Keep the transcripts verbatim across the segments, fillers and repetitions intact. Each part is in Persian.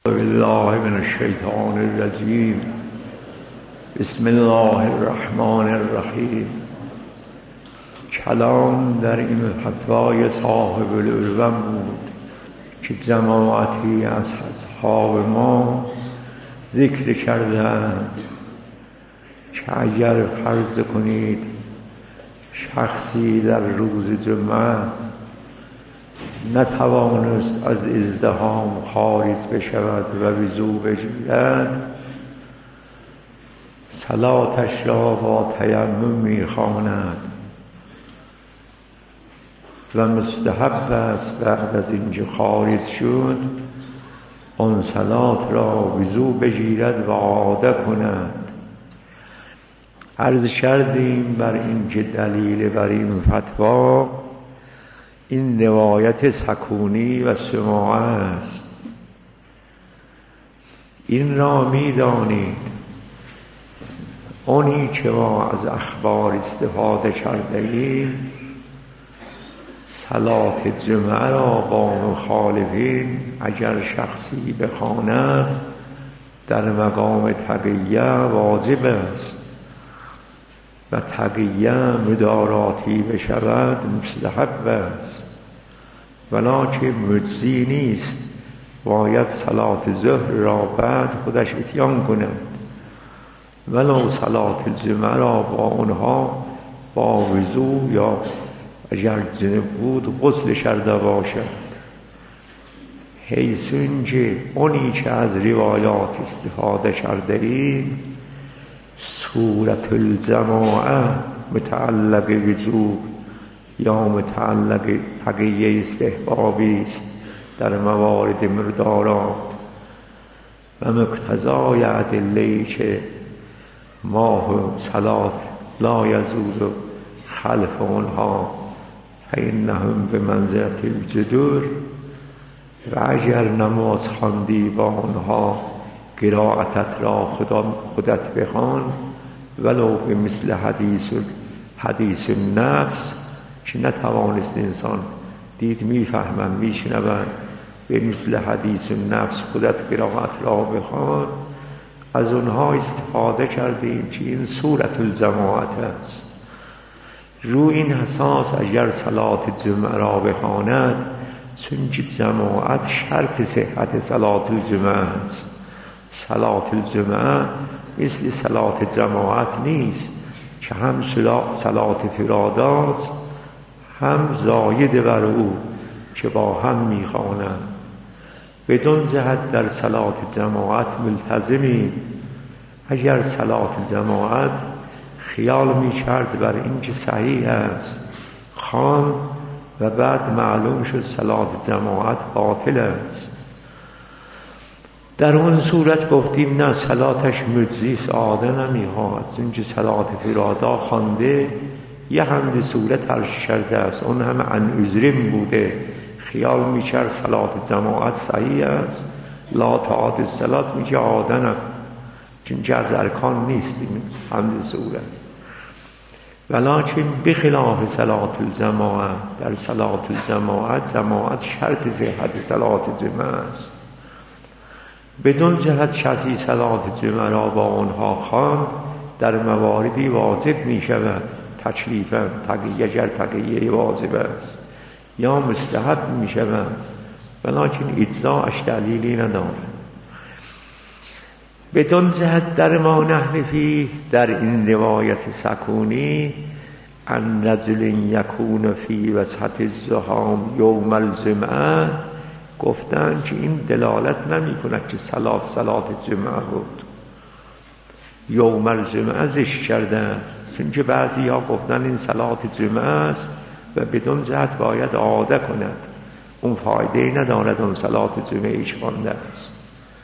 بالله من الشیطان الرجیم. بسم الله الرحمن الرحیم. کلام در این فتوای صاحب العلوم بود که جماعتی از اصحاب ما ذکر کردند که اگر فرض کنید شخصی در روز جمعه نتوانست از ازدحام خارج بشود و وضو بگیرد، صلاتش را با تیمم می‌خواند و مستحب است بعد از اینکه خارج شد آن صلات را وضو بگیرد و عاده کند. عرض کردیم بر این که دلیل بر این فتوا این روایت سکونی و سماعه است. این را می دانید اونی که ما از اخبار استفاده کرده ایم صلات جمعه را با مخالفین اگر شخصی بخواند در مقام تقیه واجب است و تقیه مداراتی بشود مستحب است، ولکن مجزی نیست، باید صلات ظهر را بعد خودش اتیان کند ولو صلات جمعه را با اونها با وضو یا اگر جنب بود غسل کرده باشد، حیث اینکه اونی که از روایات استفاده کرده ایم صورت الجماعه متعلق وجوب یا متعلق تقیه استحبابی است در موارد مردارات و مقتضای ادله‌ای که ماه صلات لا یزول خلف اونها فانهم بمنزلة الجدور، و اگر نماز خواندی با اونها قرائتت را خودت بخوان ولو به مثل حدیث حدیث نفس که نتوانست انسان دید میفهمن میشنون، به مثل حدیث نفس خودت قرائت را بخوان. از اونها استفاده کردیم که این صورت الجماعت است. رو این اساس اگر صلات جمعه را بخواند، چون که جماعت شرط صحت صلات الجمعه است، صلات الجمعه مثل صلات جماعت نیست که هم صلات فراداست هم زاید بر او که با هم میخوانند. بدون جهت در صلات جماعت ملتزمیم. اگر صلات جماعت خیال میکرد بر این که صحیح است خوان و بعد معلوم شد صلات جماعت باطل است، در اون صورت گفتیم نه، صلاتش مجزی است، عاده نمیخواهد، چون که صلات فرادا خوانده یه حمد صورت عرش کرده است، اون هم عن عذرم بوده، خیال میکرد صلات جماعت صحیح است، لا تعاد الصلات میگه عاده نه، چون که از ارکان نیست این حمد صورت. ولکن بخلاف صلات الجماعه، در صلات الجماعت جماعت شرط صحت صلات جمعه است. بدون جهت کسی صلات جمعه را با آنها خوان در مواردی واجب می شود تکلیفاً، تقیه گر تقیه واجب است، یا مستحب می شود ولکن اجزاءش دلیلی ندارد. بدون جهت در ما نحن فیه، در این روایت سکونی ان رجل یکون فی وسط الزحام یوم الجمعه، گفتن که این دلالت نمی کند که صلات صلات جمعه بود، یوم الجمعه ذکر کردن، چون که بعضی ها گفتن این صلات جمعه است و بدون جهت باید عاده کند، اون فایده ندارد اون صلات جمعه ایش خوانده است.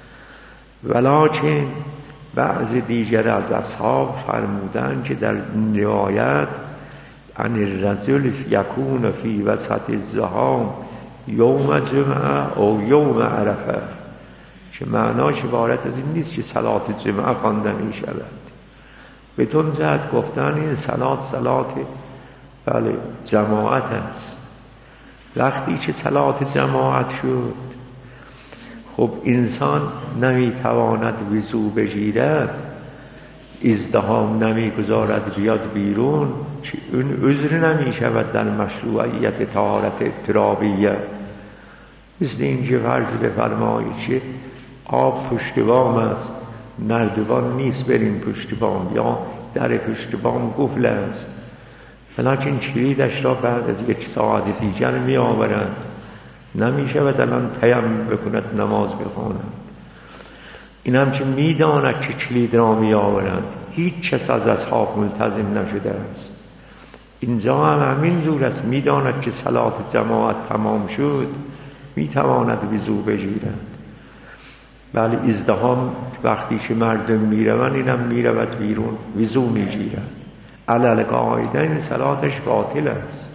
ولکن بعض دیگر از اصحاب فرمودن که در روایت ان الرجل یکون فی وسط الزحام یوم جمعه او یوم عرفه، که معناش عبارت از این نیست که صلات جمعه خوانده می شود. بدون جهت گفتن این صلات صلات بله جماعت است. وقتی که صلات جماعت شد خب انسان نمیتواند وضو بگیرد، ازدحام نمیگذارد بیاد بیرون، اون عذر نمیشود در مشروعیت طهارت اضطرابیه. مثل اینکه فرض بفرمایید که آب پشت بام است، نردبان نیست برین پشت بام، یا در پشت بام قفل است، ولیکن کلیدش را بعد از یک ساعت دیگر می آورند، نمی شود الان تیمم بکند نماز بخواند. این هم که می داند که کلید را می آورند، هیچ کس از اصحاب ملتزم نشده است. اینجا هم همین جور است، می داند که صلات جماعت تمام شد، می تواند وضو بگیرد. بله ازدحام وقتی که مردم می روند، اینم می رود بیرون وضو می گیرد. علل قاعده این صلاتش باطل است.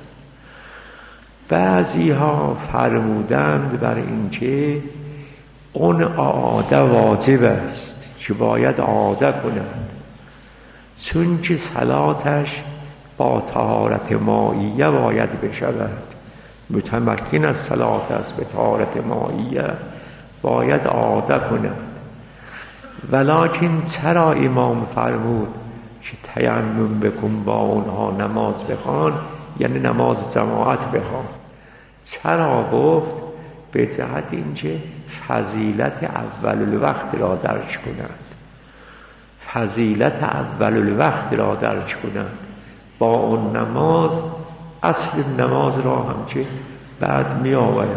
بعضی ها فرمودند بر این که اون عاده واجب است که باید عاده کند، چون که صلاتش با طهارت مائیه باید بشود. متمکن از صلات است به طهارت مائیه باید عاده کند. ولکن چرا امام فرمود که تیمم بکن با اونها نماز بخوان، یعنی نماز جماعت بخوان؟ چرا گفت؟ به جهت اینکه فضیلت اول الوقت را درک کنند، فضیلت اول الوقت را درک کنند. با اون نماز اصل نماز را هم که بعد می آورند.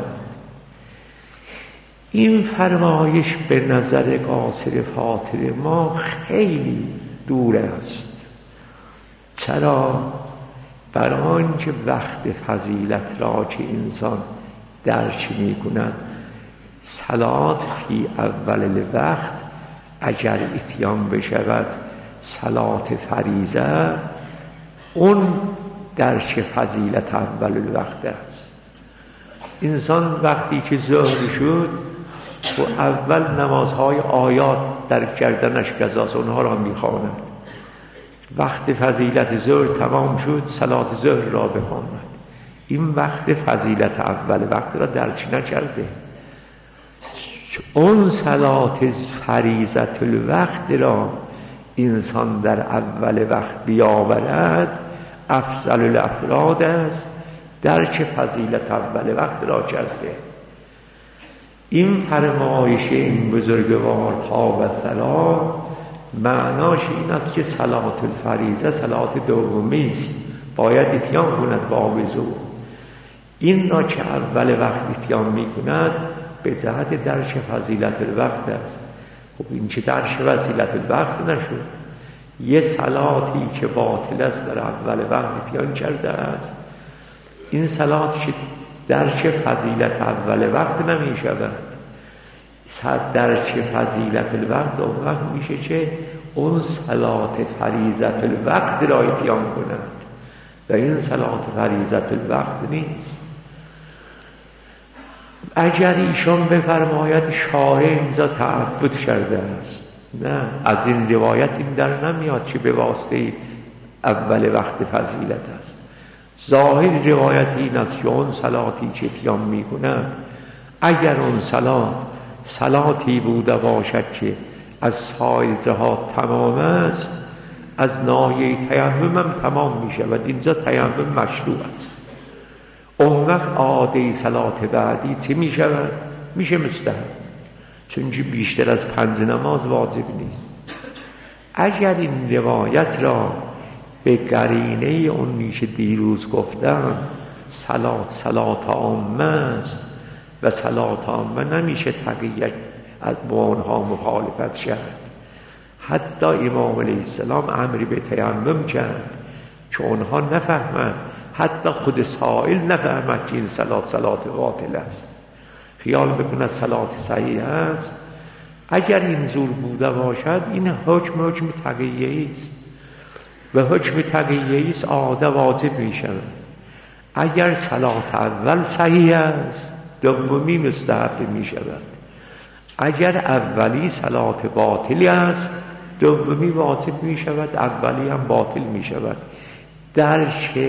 این فرمایش به نظر قاصر فاطر ما خیلی دور است. چرا؟ برای آنکه وقت فضیلت را که انسان درک می کند، صلات فی اول الوقت اگر اتیان بشود صلات فریضه، اون درک فضیلت اول الوقت است. انسان وقتی که ظهر شد و اول نمازهای آیات در گردنش گذاست، اونها را میخواند. وقت فضیلت ظهر تمام شد، صلات ظهر را بخواند. این وقت فضیلت اول وقت را درک نکرده. اون صلات فریضت الوقت را انسان در اول وقت بیاورد، افضل الافراد است، درک فضیلت اول وقت را کرده. این فرمایش این بزرگوار ها و سلام معناش این است که صلات الفریضه صلات دومی است، باید اتیان کند با وضو. این را که اول وقت اتیان می کند به جهت درک فضیلت الوقت است. خب این چه درک فضیلت الوقت نشد؟ یه صلاتی که باطل است در اول وقت اتیان کرده است، این صلات که درک فضیلت اول وقت نمی شود. درک فضیلت الوقت اون وقت میشه که اون صلات فریضت الوقت را اتیان کند و این صلات فریضت الوقت نیست. اگر ایشان بفرماید شارع اینجا تعبد کرده است، نه، از این روایت این در نمیاد که به واسطه اول وقت فضیلت است. ظاهر روایت این است که اون صلاتی که اتیان می کند، اگر اون صلات صلاتی بوده باشد که از سایر جهات تمام است، از ناحیه تیمم هم تمام می شود. اینجا تیمم مشروع است. اون وقت عاده صلات بعدی چه می شود؟ میشه مستحب، چون بیشتر از پنج نماز واجب نیست. اگر این روایت را به قرینه اون میشه دیروز گفتم، صلات صلات عامه است و صلات عامه نمیشه تقیید از بانها مخالفت کرد. حتی امام علیه السلام امری به تیمم کرد که اونها نفهمند، حتی خود سائل نفهمد که این صلات صلات باطل است، خیال بکند صلات صحیح است. اگر این زور بوده باشد این حکم حکم تقییه است و حکم تقییه است عاده واجب می شود. اگر صلات اول صحیح است دومی مستحب می شود. اگر اولی صلات باطلی است دومی واجب می شود، اولی هم باطل می شود. درک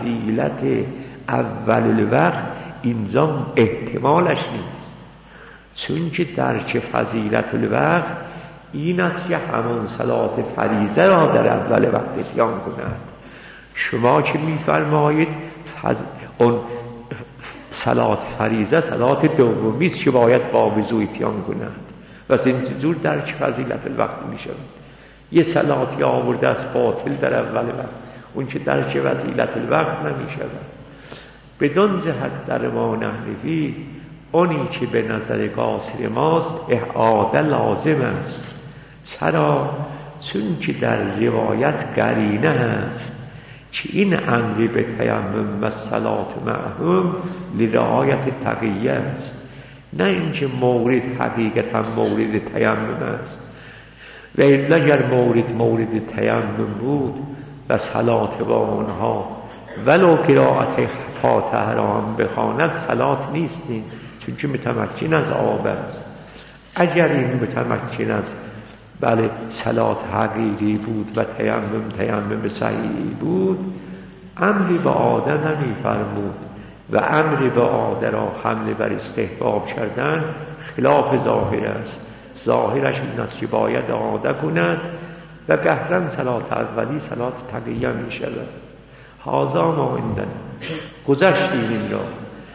فضیلت اول الوقت اینجا احتمالش نیست. چون که درک فضیلت الوقت این است که همون صلات فریضه را در اول وقت اتیان کند. شما که میفرمایید فض... اون صلات فریضه صلات دومی است که باید با وضو اتیان کند و از این جور درک فضیلت الوقت میشود. یه صلاتی آورده است باطل در اول وقت، اون که درک فضیلت الوقت نمیشود. بدون جهت در ما نحنفی اونی که به نظر قاصر ماست اعاده لازم است. چرا؟ چون که در روایت قرینه است که این امر به تیمم و صلات معهم لرعایت تقیه است، نه اینکه مورد حقیقتا مورد تیمم است. و اگر مورد مورد تیمم بود و صلات با آنها ولو قرائت فاتحه را هم بخواند صلات نیستیم، چون که متمکن از آب است. اگر این متمکن از بله صلات حقیقی بود و تیمم تیمم صحیحی بود، امری به عاده نمی فرمود و امری به عاده را حمل بر استحباب کردن خلاف ظاهر است. ظاهرش این است که باید عاده کند و قهرن صلات اولی صلات تقیه می شود. هازا ما اندن گذشتیم این را.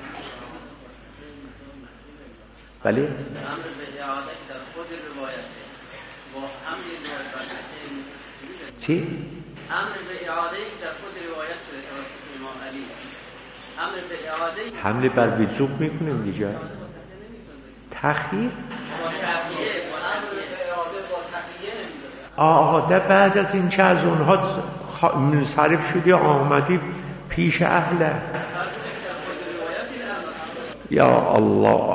بله؟ امر به اعاده در خود روایت با امر چی؟ امر به اعاده در خود روایت امام علی امر به اعاده حمله بر وجوب میکنیم دیگه. تخییر آده بعد از این که از اونها منصرف شدی آمدی پیش اهله. یا الله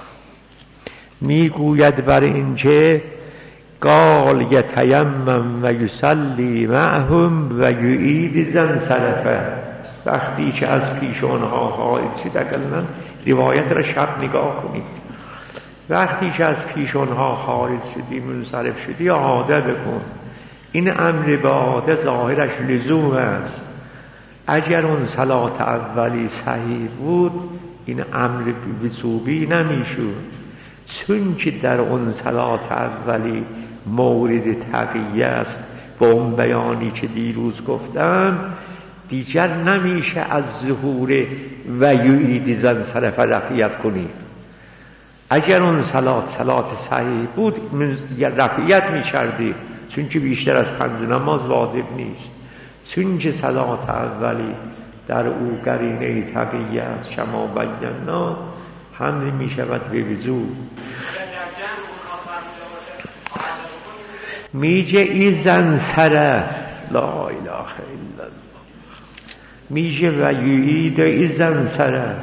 میگوید بر این که قال یتیمم و یصلی معهم و یعید زن صرفه. وقتی که از پیش آنها خارج شد، اقلا روایت را شب نگاه کنید، وقتی که از پیش آنها خارج شدی منصرف شدی عاده بکن. این امر به عاده ظاهرش لزوم است. اگر اون صلات اولی صحیح بود این امر وجوبی نمیشود، چون که در اون صلات اولی مورد تقیه است. با اون بیانی که دیروز گفتم دیگر نمیشه از ظهور و یعید زن صرف رفعیت کنی. اگر اون صلات صلات صحیح بود رفعیت می‌کردی، چون که بیشتر از پنج نماز واجب نیست. چون که صلات اولی در او قرینه تقیه است شما بینا حمل می شود به وضو. میجه ایزن صرف لا اله الا الله، میجه و یعید ایزن صرف.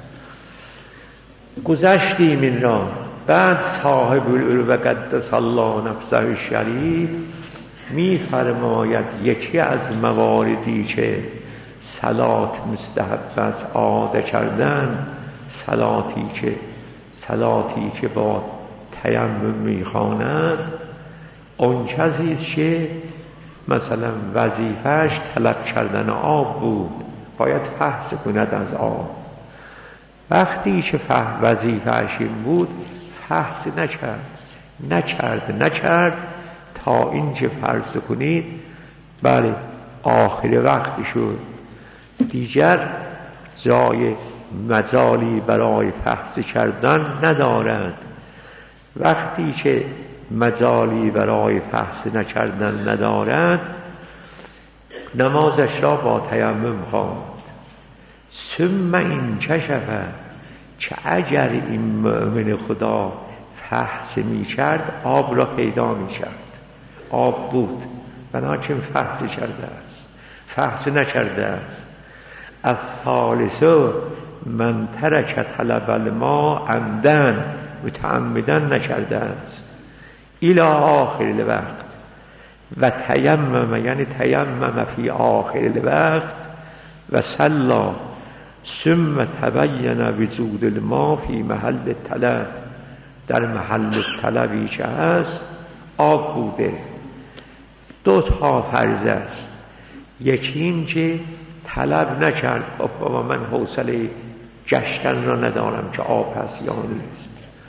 گذشتیم این را. بعد صاحب العلو قدس الله نفسه شریف می فرماید یکی از مواردی که صلات مستحب است عاده کردن، صلاتی که صلاتی که با تیمم میخواند اون کسی است که مثلا وظیفهش طلب کردن آب بود، باید فحص کند از آب. وقتی که فحص وظیفهش این بود فحص نکرد نکرد نکرد تا اینکه فرض کنید بله آخر وقت شد، دیگر جای مجالی برای فحص کردن ندارد. وقتی که مجالی برای فحص نکردن ندارد نمازش را با تیمم خواند. ثم این کشفه که اگر این مؤمن خدا فحص می کرد آب را پیدا می کرد. آب بود بناچن فحص کرده است، فحص نکرده است. از ثالثه من ترک طلب الماء عمدن متعمدن نکرده است الی آخر الوقت و تیمم یعنی تیمم فی آخر الوقت و صلا ثم تبین وجود الماء فی محل الطلب. در محل طلبی که هست آب بوده. دو تا فرض است، یکی این که طلب نکرد بابا من حوصله گشتن را ندارم که آب هست یا نیست،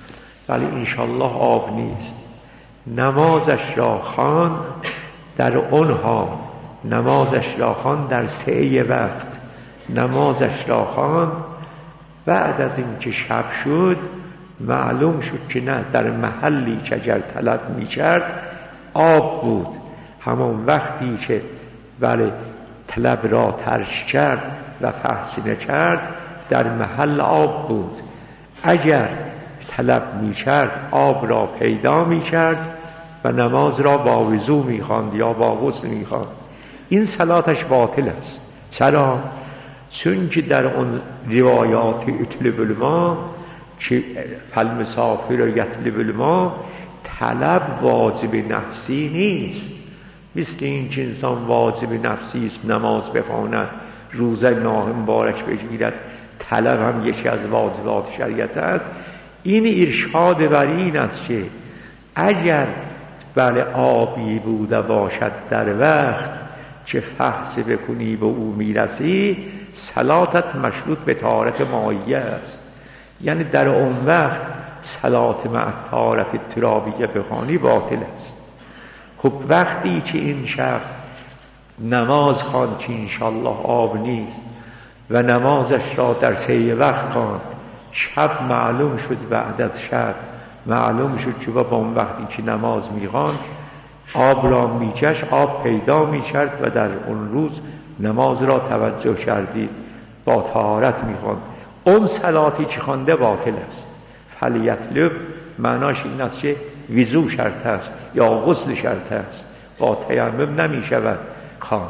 ولی انشالله آب نیست. نمازش را خواند در اونها، نمازش را خواند در سه وقت، نمازش را خواند. بعد از این که شب شد معلوم شد که نه، در محلی که اگر طلب می کرد آب بود. همون وقتی که بله طلب را ترک کرد و تحسین کرد در محل آب بود. اگر طلب می کرد آب را پیدا می کرد و نماز را با وضو می خواند یا با غسل می خواند. این صلاتش باطل است. چرا؟ چون که در اون روایات اطلب الماء که فالمسافر یطلب الماء، طلب واجب نفسی نیست. مثل این که انسان واجب نفسی است نماز بخواند، روزه ماه مبارک بگیرد، طلب هم یکی از واجبات شریعت است. این ارشاد بر این است که اگر بله آبی بوده باشد در وقت که فحص بکنی به او میرسی، صلاتت مشروط به طهارت مائیه است. یعنی در اون وقت صلات مع طهارت ترابیه بخوانی باطل است. خب وقتی که این شخص نماز خواند که انشالله آب نیست و نمازش را در سه وقت خواند، شب معلوم شد، بعد از شب معلوم شد که با اون وقتی که نماز میخواند آب را میکش، آب پیدا میکرد و در اون روز نماز را توجه کردید با طهارت میخواند، اون صلاتی که خوانده باطل است. فلیطلب معناش این است که وضو شرط است یا غسل شرط است، با تیمم نمیشود خواند.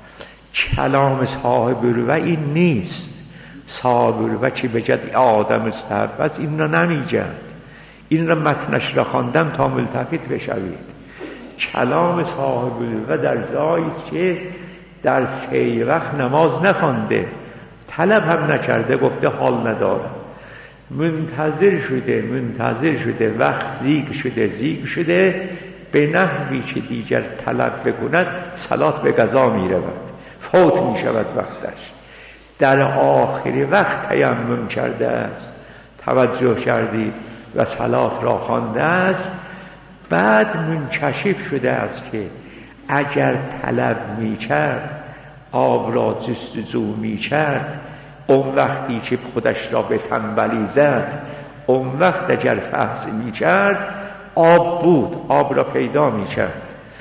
کلام صاحب الروح این نیست. صاحب الروح که بجد آدم مستحب است این را نمیجد. این را متنش را خواندم تا ملتفت بشوید. کلام صاحب الروح در جایی است که در سه وقت نماز نخوانده، طلب هم نکرده، گفته حال نداره، منتظر شده منتظر شده وقت زیگ شده زیگ شده به نحوی که دیگر طلب بکند صلات به قضا می رود، فوت می شود وقتش. در آخر وقت تیمم کرده است، توجه کردید و صلات را خوانده است. بعد منکشف شده است که اگر طلب می کرد آب را جستجو می کرد، اون وقتی که خودش را به تنبلی زد، اون وقت اگر فحص می کرد آب بود، آب را پیدا می کرد.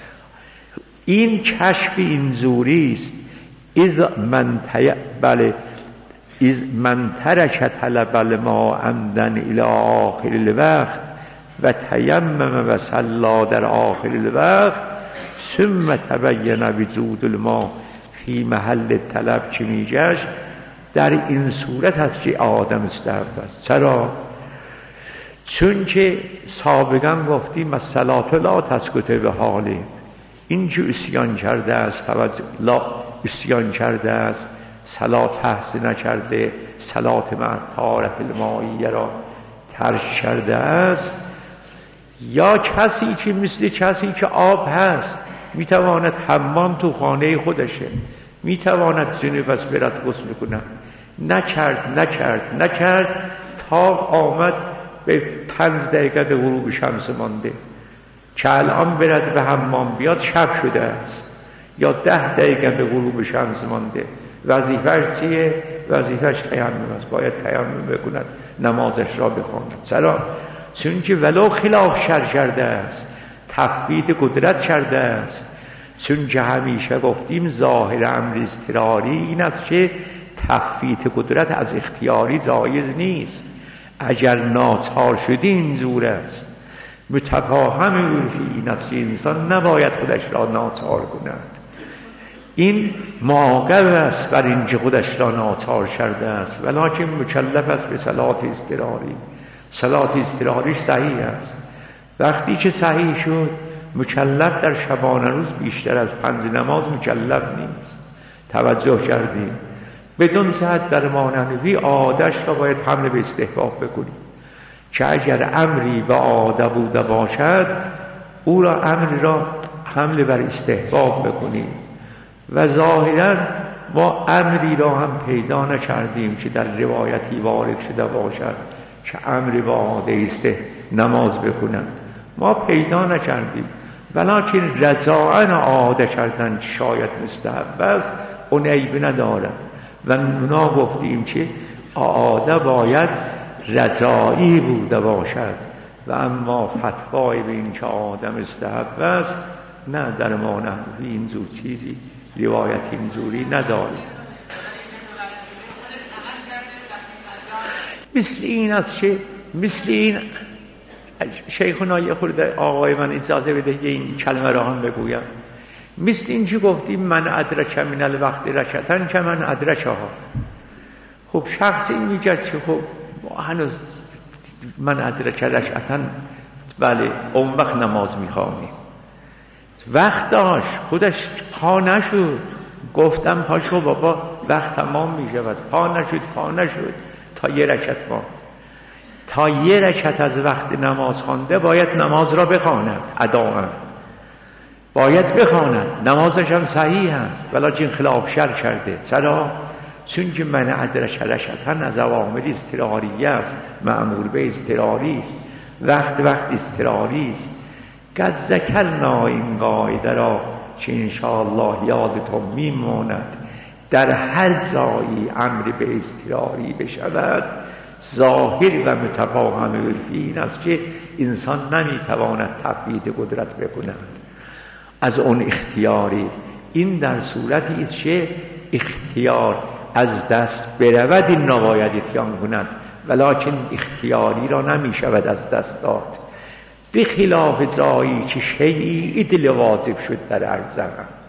این کشف اینجوری است. از من تی... بله از من ترک طلب الماء عمدن الی آخر الوقت و تیمم و صلی در آخر الوقت ثم تبین وجود الماء فی محل طلب که میگشت، در این صورت هست که آدم مستحب است. چرا؟ چون که سابقا گفتیم الصلاة لا تسقط به حاله، این که اسیان کرده است، توجه لا اسیان کرده است، صلات حفظ نکرده، صلات مع طهارت المائیه را ترک کرده است، یا کسی که مثل کسی که آب هست میتواند حمام تو خانه خودشه، میتواند جنوب از برد غسل کنه، نکرد نکرد نکرد تا آمد به پنج دقیقه به غروب شمس مانده، که الان برد به حمام بیاد شب شده است، یا ده دقیقه به غروب شمس مانده، وظیفه‌اش چیه؟ وظیفه‌اش تیمم است، باید تیمم بکند، نمازش را بخواند. چرا؟ چون که ولو خلاف شر کرده است، تفویت قدرت کرده است. چون که همیشه گفتیم ظاهر امر اضطراری این است که تفویت قدرت از اختیاری جایز نیست. اگر ناچار شدی اینجور است. متفاهم عرفی این است که انسان نباید خودش را ناچار کند. این موقع است بر اینکه خودش را ناچار کرده است، ولکن مکلف است به صلات اضطراری. صلات اضطراریش صحیح است. وقتی که صحیح شد مکلف در شبانه روز بیشتر از پنج نماز مکلف نیست. توجه کردیم؟ بدون صحت در مانوی عادش را باید حمل به استحباب بکنیم، که اگر امری به عاده بوده باشد او را امری را حمل بر استحباب بکنیم. و ظاهرا ما امری را هم پیدا نکردیم که در روایتی وارد شده باشد که امر با عاده است نماز بکنند. ما پیدا نکردیم، ولکن رضاعن عاده کردن شاید مستحب است، اون عیب ندارد. و اونا گفتیم که عاده باید رضاعی بوده باشد، و اما فتوای به این که عاده مستحب است نه، در ما نحوی این زور چیزی روایت اینجوری نداریم. مثل این است که مثل این شیخنا یه خورده آقای من اجازه بده این کلمه را هم بگویم. مثل این که گفتیم من ادرک من الوقت رکعتن که من ادرکها. خب شخص این میگه که خب هنوز من ادرک رکعتن، بله اون وقت نماز میخوانیم، وقت داشت خودش پا نشد، گفتم پاشو بابا وقت تمام میشود، پا نشد پا نشد تا یه رکعت ما تا یه رکعت از وقت نماز خوانده باید نماز را بخواند، اداءً باید بخواند، نمازش هم صحیح است، ولکن خلاف شرع کرده. چرا؟ چون که من ادرک رکعتن از عوامل اضطراریه است، مأمور به اضطراری است، وقت وقت اضطراری است. قد ذکرنا این قاعده را که انشاءالله یادتون میماند، در هر جایی امر به اضطراری بشود ظاهر و متفاهم عرفی این است که انسان نمیتواند تفویض قدرت بکند از اون اختیاری. این در صورتی است که اختیار از دست برود این نباید اتیان کند، ولکن اختیاری را نمیشود از دست داد، به خلاف جایی که شیعی ادل واجب شد در ارزم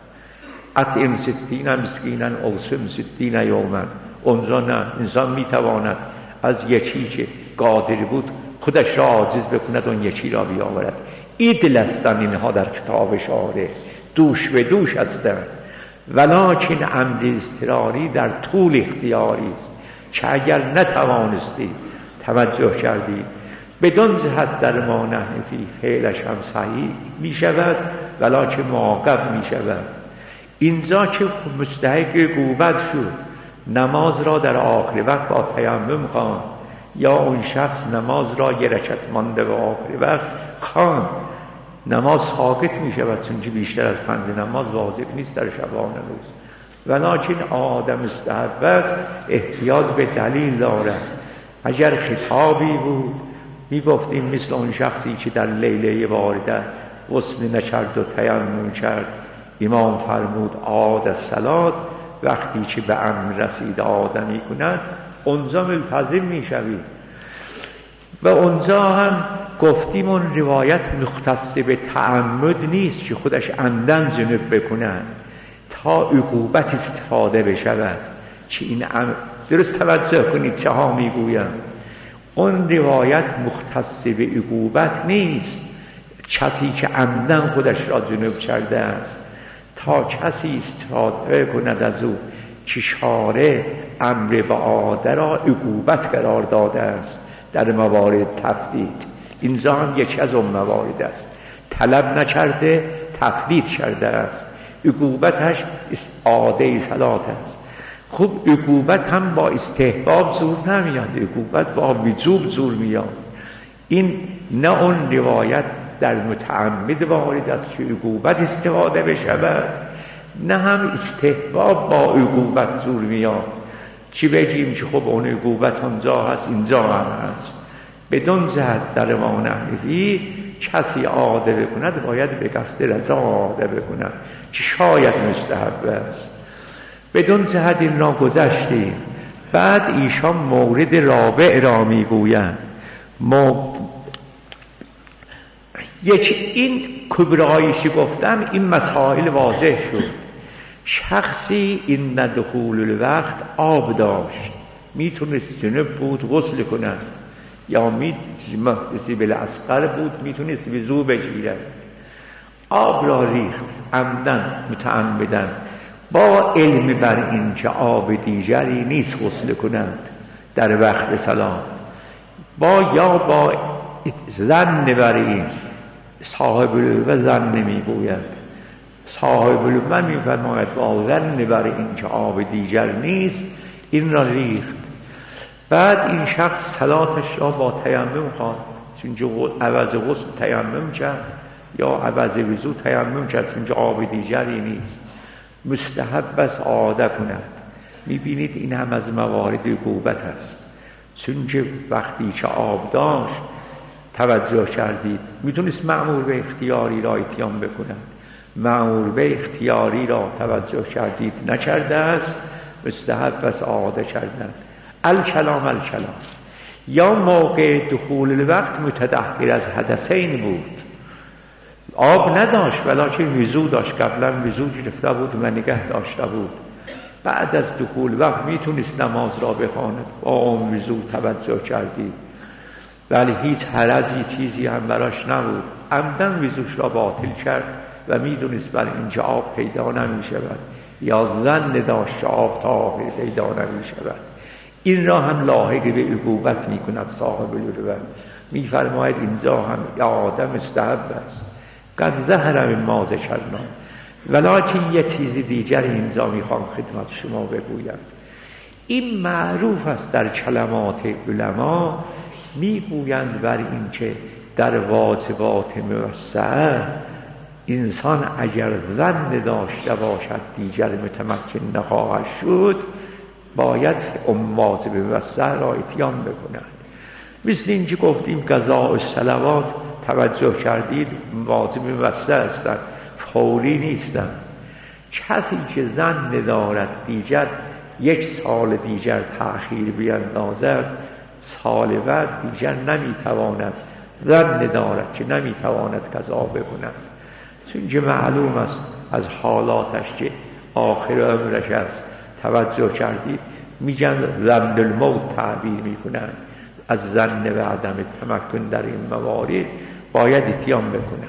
اطعم ستین مسکینا او صم ستین یوما. اونجا نه، انسان میتواند از یکی که قادر بود خودش را عاجز بکند اون یکی را بیاورد. ادل هستند اینها در کتاب شارع، دوش به دوش هستند، ولکن امر اضطراری در طول اختیاری است که اگر نتوانستی توجه کردی بدون جهت در ما نحنفی فعلش هم صحیح می شود ولکن معاقب می شود. اینجا که مستحق عقوبت شد، نماز را در آخر وقت با تیمم خواند، یا اون شخص نماز را یه رکعت مانده به آخر وقت خواند، نماز ساقط می شود، چون که بیشتر از پنج نماز واجب نیست در شبانه روز، ولکن آدم مستحب است، احتیاج به دلیل دارد. اگر خطابی بود می گفتیم مثل اون شخصی که در لیله وارده غسل نکرد و تیمم کرد، امام فرمود عاد الصلاة، وقتی که به امر رسید آدمی کند اونجا ملتزم می شوید. و اونجا هم گفتیم اون روایت مختص به تعمد نیست که خودش عمدن جنب بکنند تا عقوبت استفاده بشود، که این ام... درست توجه کنید چه ها میگویم. اون روایت مختص به عقوبت نیست، کسی که عمدن خودش را جنب کرده است تا کسی استفاده کند از او که شارع امر به عاده را عقوبت قرار داده است در موارد تفدید. اینجا هم یکی از اون موارد است، طلب نکرده تفدید کرده است، عقوبتش عاده صلات است. خب عقوبت هم با استحباب زور نمیاد، عقوبت با وجوب زور میاد. این نه اون روایت در متعمد وارد است که عقوبت استفاده بشود، نه هم استحباب با عقوبت زور میاد. چی بگیم که خب اون عقوبت اونجا هست اینجا هم هست. بدون جهت در ما نحنفی کسی عاده بکند باید به قصد رضا عاده بکند که شاید مستحب است. بدون جهت این را گذشتیم. بعد ایشان مورد رابع را میگویند. ما یک این کبرایشی گفتم، این مسائل واضح شد. شخصی این ندخول الوقت آب داشت، میتونست جنب بود غسل کنند، یا محدثی بالاصغر بود میتونست وضو بگیرد، آب را ریخت عمدن متعمدن با علم بر این که آب دیگری نیست غسل کنند در وقت صلاة، با یا با ظن بر این. صاحب العلم ظن میگوید، صاحب العلم میفرماید با ظن بر این که آب دیگر نیست این را ریخت. بعد این شخص صلاتش را با تیمم خواند، چون عوض غسل تیمم کرد یا عوض وضو تیمم کرد، چون آب دیگری نیست. مستحب است عاده کند. میبینید این هم از موارد عقوبت است، چون که وقتی که آب داشت توجه کردید میتونست مأمور به اختیاری را اتیان بکند، مأمور به اختیاری را توجه کردید نکرده است، مستحب است عاده کردن. الکلام الکلام یا موقع دخول الوقت متدهر از حدثین بود، آب نداشت ولیکن وضو داشت، قبلا وضو گرفته بود و نگه داشته بود، بعد از دخول وقت میتونست نماز را بخواند، با اون وضو توجه کردید ولی هیچ حرجی چیزی هم براش نبود، عمدن وضوش را باطل کرد و میدونست برای اینجا آب پیدا نمی شود یا ظن داشت آب تا آخر پیدا نمی شود. این را هم لاحق به عقوبت می کند صاحب العلوه. می فرماید اینجا هم آدم مستحب است. قد ظهر من ما ذکرنا، ولیکن یه چیز دیگر اینجا می خوام خدمت شما بگویم. این معروف است در کلمات علما، می گویند بر این که در واجبات موسعه انسان اگر ظن داشته باشد دیگر متمکن نخواهد شد، باید اون واجب موسعه را اتیان بکند. مثل اینکه گفتیم قضاء الصلوات توجه کردید واجب موسعه هستند، فوری نیستند. کسی که ظن دارد دیگر یک سال دیگر تأخیر بیندازد، سال بعد دیگر نمیتواند، ظن دارد که نمیتواند قضا بکند، چون که معلوم است از حالاتش که آخر عمرش است. توجه کردید میگن ظن الموت تعبیر میکنند از ظن و عدم تمکن در این موارد باید اتیان بکنند.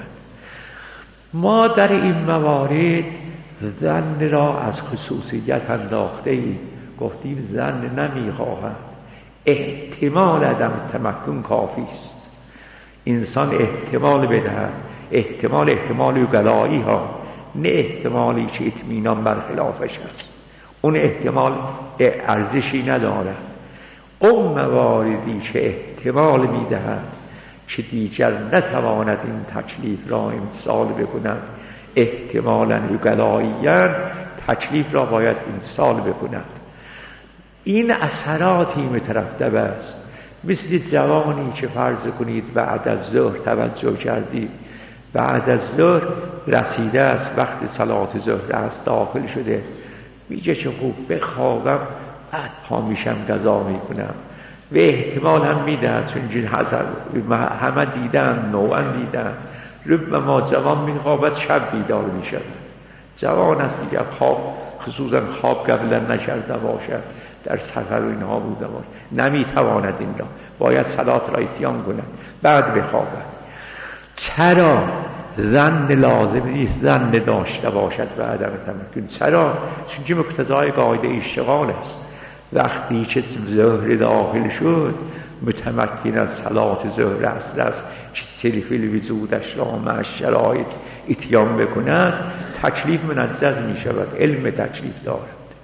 ما در این موارد ظن را از خصوصیت انداخته ایم، گفتیم ظن نمیخواهد، احتمال عدم تمکن کافی است. انسان احتمال بدهد، احتمال احتمال گلایی ها، نه احتمالی که اطمینان بر خلافش است، اون احتمال ارزشی ندارد. اون مواردی که احتمال میدهد که دیگر نتواند این تکلیف را امتثال بکند، احتمالاً گلاییاً تکلیف را باید امتثال بکند. این اثراتی مترتب است. مثل جوانی که فرض کنید بعد از ظهر توجه کردید، بعد از ظهر رسیده است، وقت صلات ظهر است، داخل شده، میگه چه خوب بخوابم بعد پا میشم قضا میکنم، و احتمال هم میده چون جن حضر همه دیدن، نوعا دیدن، رب ما جوان میخوابد شب بیدار میشد، جوان است دیگر، خواب خصوصا خواب قبلا نکرده باشد، در سفر و اینها بوده باشد، نمیتواند این را، باید صلات را اتیان کند بعد بخوابد. چرا؟ ظن لازم نیست ظن داشته باشد و عدم تمکن. چرا؟ چون که مقتضای قاعده اشتغال است. وقتی که ظهر داخل شد متمکن از صلات ظهر است است که سلف الوجودش را مع شرایط اتیان بکند، تکلیف منجز می شود، علم تکلیف دارد.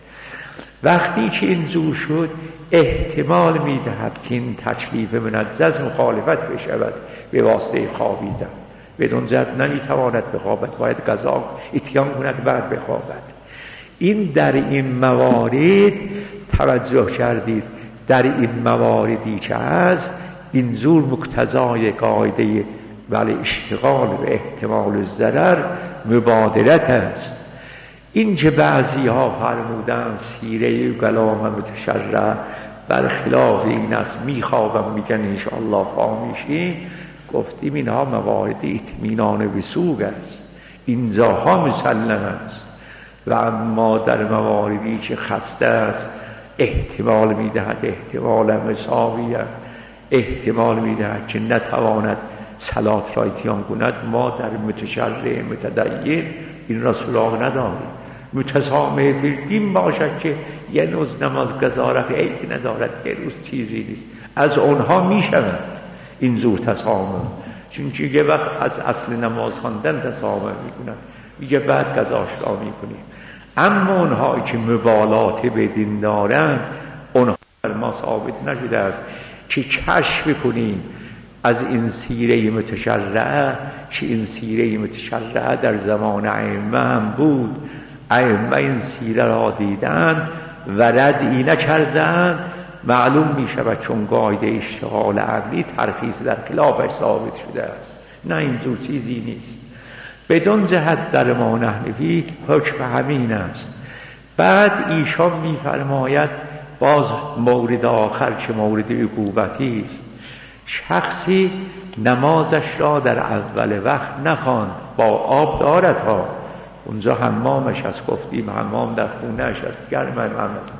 وقتی که اینجور شد احتمال می دهد که این تکلیف منجز مخالفت بشود به واسطه خوابیدن، بدون جد نمیتواند بخوابد، باید قضا اتیان کند بعد بخوابد. این در این موارد توجه کردید، در این مواردی که هست اینجور مقتضای قاعده ولی اشتغال و احتمال الضرر مبادرت است. این که بعضی ها فرمودن سیره کلام متشرع برخلاف این است، میخوابم میگن انشاءالله پا میشیم، گفتیم اینها موارد اطمینان وثوق است، اینجاها مسلم است. و اما در مواردی که خسته است احتمال میدهد، احتمال مساوی است، احتمال میدهد که نتواند صلات را اتیان کند، ما در متشرع متدین این را سراغ نداریم. متسامح فی‌الدین باشد که یه روز نماز قضا رفع عیب ندارد، یه روز چیزی نیست، از اونها میشود این زور تسامح، چون که یه وقت از اصل نماز خواندن تسامح میکنند، میگه بعد قضاش را میکنیم. اما اونهایی که مبالات به دین دارند، اونها ما ثابت نشده است که کشف کنیم از این سیره متشرعه چه این سیره متشرعه در زمان ائمه هم بود. ائمه این سیره را دیدن و ردی نکردند، معلوم می شود چون قاعده اشتغال عقلی ترخیص در خلافش ثابت شده است. نه اینجور چیزی نیست. بدون جهت در ما نحنفی حکم همین است. بعد ایشان می فرماید باز مورد آخر که مورد عقوبتی است، شخصی نمازش را در اول وقت نخواند، با آب دارد ها، اونجا حمامش هست، گفتیم حمام در خونهش هست، گرم هم هست،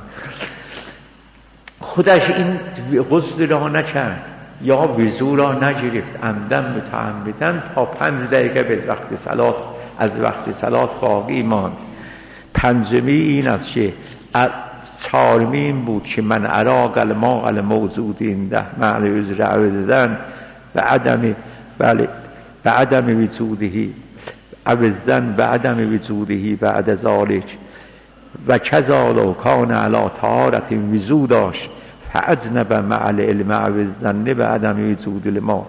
خودش این غسل را نکرد یا وضو را نگرفت عمدن متعمدن تا پنج دقیقه به وقت صلات از وقت صلات باقی ماند. پنجمی این است که چهارمی این بود که من اراق الماء الموجود عنده معنی عذر عوضدن و عدم بله و عدم وجوده عوضدن و عدم وجوده بعد ذالک و کذالک کان علی طهارت وضو داشت فاجنب مع العلم عوضدن و عدم وجود الماء.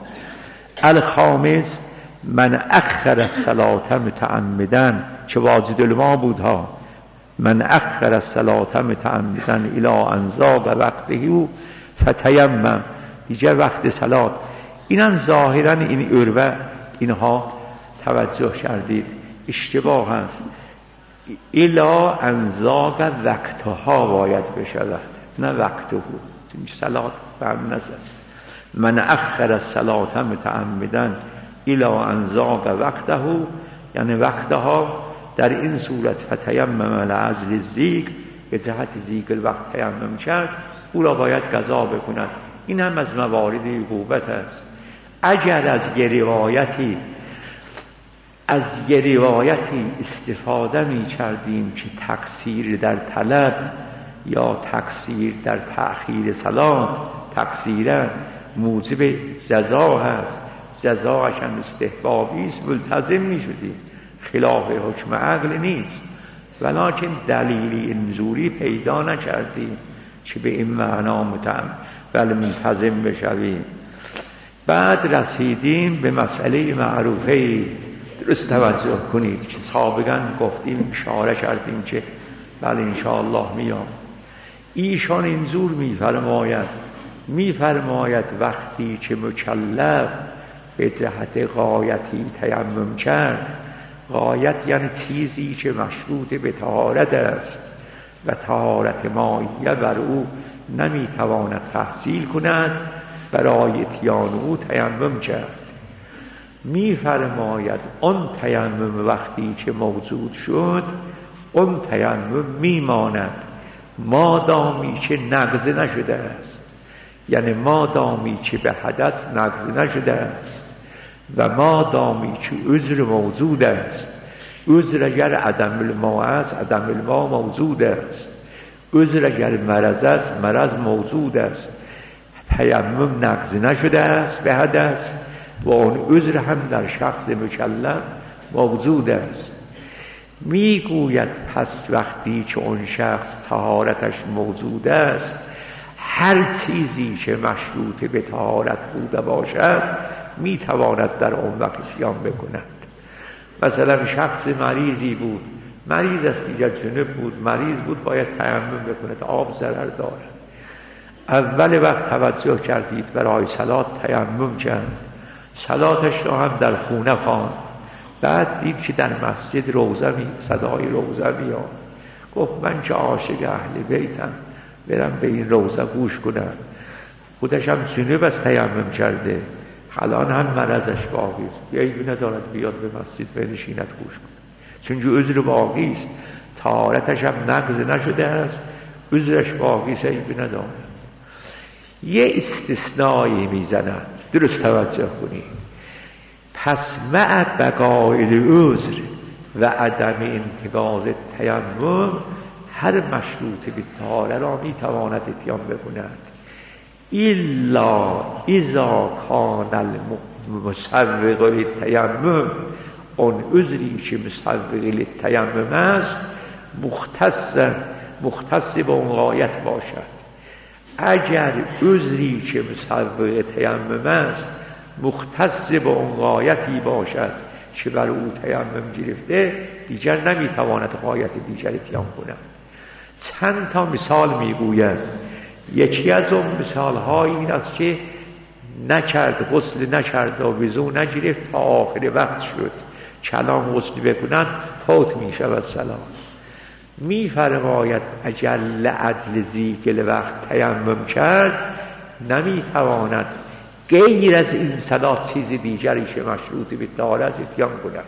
الخامس من اخر الصلاه متعمدن که واجد الماء بودها، من اخر الصلاه متعمدا الى ان ذاب وقته فتیمم، دیگه وقت صلات. اینم ظاهرا این عروه اینها توجه کردید اشتباه است، الى ان ذاب وقتها باید بشود نه وقته، این صلات مؤنث است. من اخر الصلاه متعمدا الى ان ذاب وقته یعنی وقتها، در این صورت فتیمم لعزل الزیگ به جهت زیگ الوقت تیمم کرد، او را باید قضا بکند. این هم از موارد عقوبت است. اگر از یه روایتی از یه روایتی استفاده می کردیم که تقصیر در طلب یا تقصیر در تأخیر صلات تقصیرا موجب جزا هست، جزاش هم استحبابی است، ملتزم می شدیم، خلاف حکم عقل نیست، ولکن دلیلی اینجوری پیدا نکردیم که به این معنا متهم بل ملتزم بشویم. بعد رسیدیم به مسئله معروفه، درست توجه کنید که سابقا گفتیم اشاره کردیم که بله انشاءالله میام. ایشان اینجور میفرماید میفرماید وقتی که مکلف به جهت غایتی تیمم کرد، غایت یعنی چیزی که مشروط به طهارت است و طهارت مائیه بر او نمیتواند تحصیل کند، برای اتیان او تیمم کرد. میفرماید اون تیمم وقتی که موجود شد اون تیمم میماند مادامی که نقض نشده است، یعنی مادامی که به حدث نقض نشده است و مادامی که عذر موجود است. عذر اگر عدم الماء است عدم الماء موجود است، عذر اگر مرض است مرض موجود است، تیمم نقض نشده است به حدث و اون عذر هم در شخص مکلف موجود است. میگوید پس وقتی که اون شخص طهارتش موجود است، هر چیزی که مشروط به طهارت بوده باشد میتواند در اون وقت اتیان بکند. مثلا شخص مریضی بود، مریض است دیگر جنب بود، مریض بود باید تیمم بکند، آب ضرر دارد. اول وقت توجه کردید برای صلات تیمم کرد، صلاتش را هم در خونه خواند. بعد دید که در مسجد روزه می صدای روزه میاد، گفت من که عاشق اهل بیتم برم به این روزه گوش کنم. خودش هم جنب از تیمم کرده، الان هم مرضش باقی است، عیبی ندارد بیاد به مسجد بنشیند گوش کنه، چون عذر باقی است، طهارتش هم نقض نشده است، عذرش باقی است، عیبی ندارد. یه استثنایی میزنند، درست توجه کنید. پس مع بقای العذر و عدم انتقاض تیمم هر مشروط به طهارت را میتواند اتیان بکند، الا اذا کان المسوق للتیمم، اون عذری که مسوق للتیمم است مختص مختص به اون غایت باشد. اگر عذری که مسوغ تیمم است مختص به اون غایتی باشد که بر او تیمم گرفته، دیگر نمیتواند غایت دیگر اتیان کند. چند تا مثال میگوید. یکی از اون مثال های این است که نکرد، غسل نکرد و وضو نگرفت تا آخر وقت شد، کلام غسل بکنند فوت می شود سلام. می فرماید اگر لعجل ذیکل وقت تیمم کرد نمی تواند غیر از این صلات چیز دیگری که مشروط به طهارت از اتیان کند.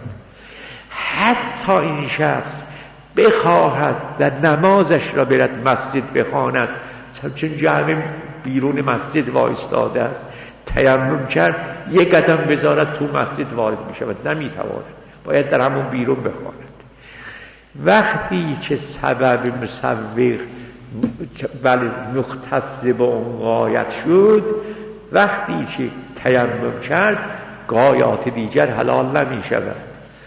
حتی این شخص بخواهد در نمازش را برد مسجد بخواند، چون جمع بیرون مسجد وایستاده است، تیمم کرد یک قدم بذارد تو مسجد وارد می شود، نمی تواند، باید در همون بیرون بخواند. وقتی که سبب مسوغ بله مختص با اون غایت شد، وقتی که تیمم کرد غایات دیگر حلال نمی شود.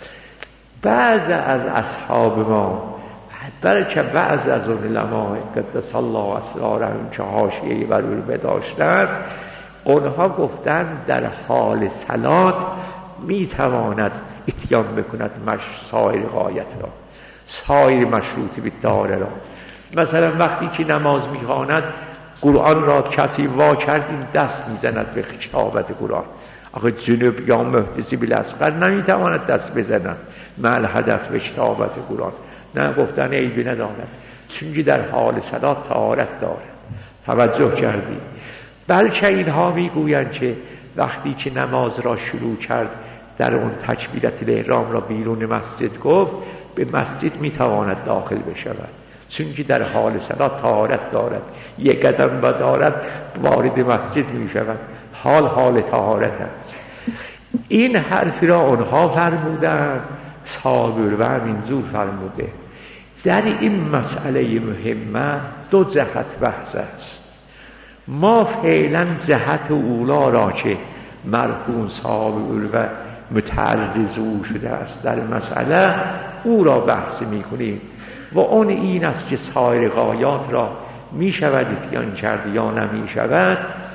بعض از اصحاب ما، بلکه بعض از اون علما قدس الله اسرارهم که حاشیه بر او بداشتند، اونها گفتند در حال صلات می تواند اتیان بکند مش سایر غایت را، سایر مشروط به طهارت را. مثلا وقتی که نماز می خواند قرآن را کسی وا کرد، این دست می زند به کتابت قرآن. آخه جنوب یا محدثی بالاصغر نمی تواند دست بزند مع حدث به کتابت قرآن. نه، گفتن عیبی ندارد، چون در حال صلات طهارت دارد. توجه کردی؟ بلکه اینها میگویند که وقتی که نماز را شروع کرد در اون تکبیرت الاحرام را بیرون مسجد گفت، به مسجد میتواند داخل بشود، چون که در حال صلات طهارت دارد، یک قدم با دارد وارد مسجد میشود، حال حال طهارت است. این حرفی را آنها فرمودند، صابر و همینجور فرموده. در این مسئله مهمه دو جهت بحث است. ما فعلا جهت اولا را که مرحوم صابر و متعرض او شده است در مسئله، او را بحث میکنیم و اون این است که سایر غایات را می شود اتیان کرد یا نمی شود.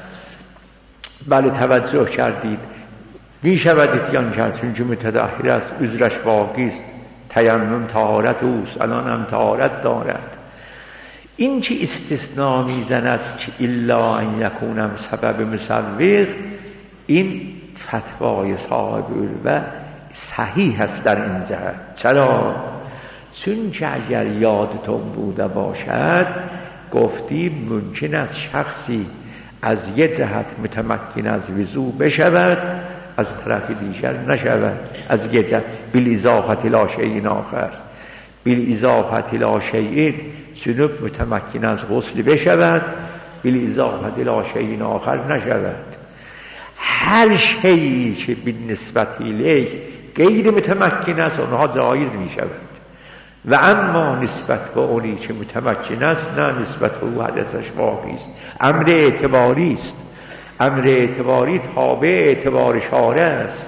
بله توجه کردید، می شود اتیان کرد چون که متطهر است، عذرش باقی است، تیمم طهارت اوست، الان هم طهارت دارد. این که استثناء می زند که الا ان یکونم سبب مسوغ، این فتوای صاحب و صحیح است در این جهت. چرا؟ چون که اگر یادتون بوده باشد گفتیم ممکن است شخصی از یک جهت متمکن از وضو بشود، از طرف دیگر نشود، از یک جهت بالاضافه الی شیء آخر، بالاضافه الی شیء جنوب متمکن از غسل بشود، بالاضافه الی شیء آخر نشود. هر شیئی که بالنسبت الیه غیر متمکن است اونها جایز می شود، و اما نسبت به اونی که متمکن است نه، نسبت به او حدثش باقی است. امر اعتباری است، امر اعتباری تابع اعتبار شارع است.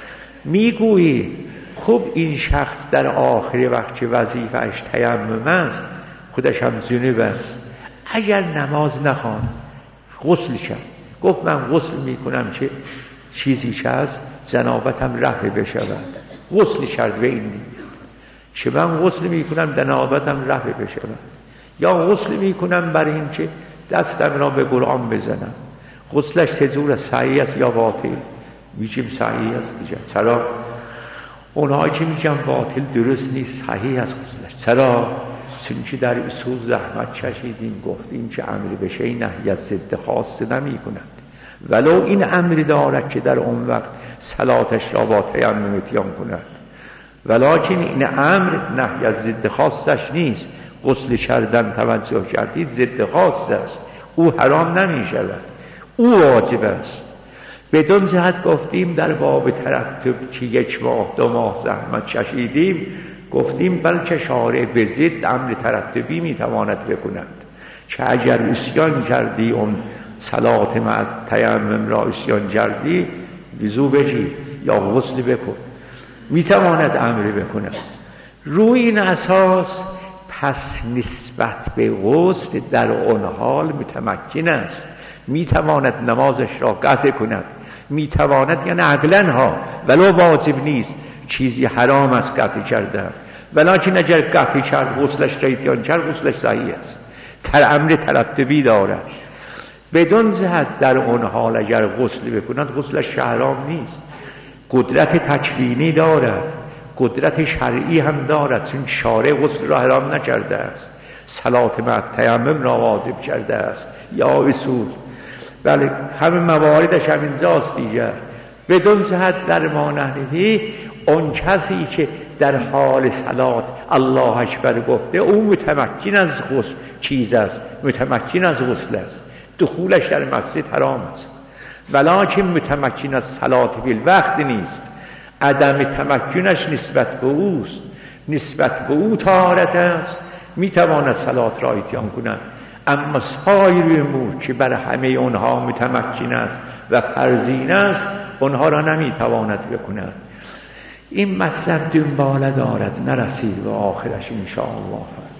میگویی خب این شخص در آخر وقت که وظیفه‌اش تیمم است، خودش هم جنوب است، اگر نماز نخواند غسل کرد، گفت من غسل میکنم که چیزی که از جنابتم رفع بشود، غسل کرد به این نیت که من غسل میکنم جنابتم رفع بشود، یا غسل میکنم برای این که دستم را به قرآن بزنم، غسلش تجور صحیح است یا باطل؟ میگیم صحیح است دیگه. چرا؟ اونهایی که میگن باطل درست نیست، صحیح است غسلش. چرا؟ چون که در اصول زحمت کشیدیم، گفتیم که امر به شیء نهی از ضد خاص نمی کند، ولو این امر دارد که در اون وقت صلاتش را با تیمم اتیان کند، ولکن این امر نهی از ضد خاصش نیست. غسل کردن توجه کردید ضد خاص است، او حرام نمی شود، او واجب است. بدون جهت گفتیم در باب ترتب که یک ماه دو ماه زحمت کشیدیم، گفتیم بلکه شارع به ضد امر ترتبی میتواند بکند که اگر عصیان کردی اون صلات مع تیمم را عصیان کردی، وضو بگیر یا غسل بکن، میتواند امر بکند. روی این اساس پس نسبت به غسل در آن حال متمکن است، میتواند نمازش را قطع کند، میتواند یعنی عقلن ها، ولو واجب نیست، چیزی حرام است قطع کردن، ولکن اگر قطع کرد غسلش را اتیان کرد غسلش صحیح است، تر امر ترتبی دارد. بدون جهت در اون حال اگر غسل بکند غسلش حرام نیست، قدرت تکوینی دارد، قدرت شرعی هم دارد، چون شارع غسل را حرام نکرده است، صلات مع تیمم را واجب کرده است یا اصول. بله همه مواردش هم اینجاست دیگر. بدون جهت در مانحنفی اون کسی که در حال صلات الله اکبر گفته او متمکن از غسل چیز است، متمکن از غسل است، دخولش در مسجد حرام است، ولکن متمکن از صلات بالوقت نیست، عدم تمکنش نسبت به اوست، نسبت به او طهارت است، میتواند صلات را اتیان کند. اما سایر امور که بر همه اونها متمکن است و فرضین است اونها را نمیتواند بکند. این مطلب دنباله دارد، نرسید به آخرش ان شاء الله.